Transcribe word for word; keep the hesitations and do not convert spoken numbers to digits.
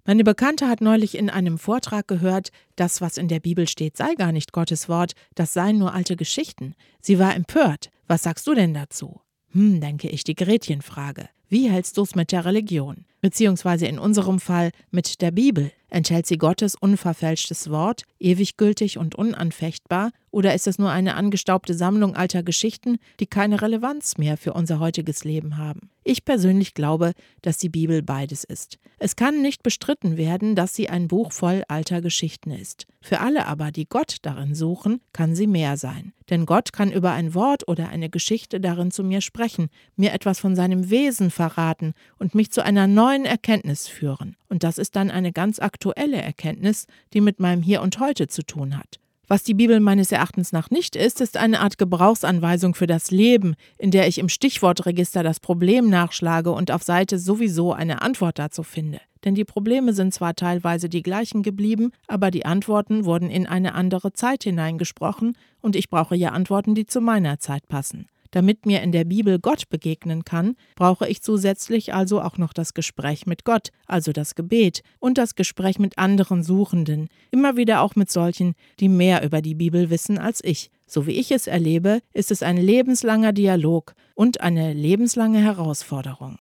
Meine Bekannte hat neulich in einem Vortrag gehört, das, was in der Bibel steht, sei gar nicht Gottes Wort, das seien nur alte Geschichten. Sie war empört. Was sagst du denn dazu? Hm, denke ich, die Gretchenfrage. Wie hältst du's mit der Religion? Beziehungsweise in unserem Fall mit der Bibel. Enthält sie Gottes unverfälschtes Wort, ewig gültig und unanfechtbar? Oder ist es nur eine angestaubte Sammlung alter Geschichten, die keine Relevanz mehr für unser heutiges Leben haben? Ich persönlich glaube, dass die Bibel beides ist. Es kann nicht bestritten werden, dass sie ein Buch voll alter Geschichten ist. Für alle aber, die Gott darin suchen, kann sie mehr sein. Denn Gott kann über ein Wort oder eine Geschichte darin zu mir sprechen, mir etwas von seinem Wesen verraten und mich zu einer neuen Erkenntnis führen. Und das ist dann eine ganz aktuelle Erkenntnis, die mit meinem Hier und Heute zu tun hat. Was die Bibel meines Erachtens nach nicht ist, ist eine Art Gebrauchsanweisung für das Leben, in der ich im Stichwortregister das Problem nachschlage und auf Seite sowieso eine Antwort dazu finde. Denn die Probleme sind zwar teilweise die gleichen geblieben, aber die Antworten wurden in eine andere Zeit hineingesprochen und ich brauche ja Antworten, die zu meiner Zeit passen. Damit mir in der Bibel Gott begegnen kann, brauche ich zusätzlich also auch noch das Gespräch mit Gott, also das Gebet und das Gespräch mit anderen Suchenden, immer wieder auch mit solchen, die mehr über die Bibel wissen als ich. So wie ich es erlebe, ist es ein lebenslanger Dialog und eine lebenslange Herausforderung.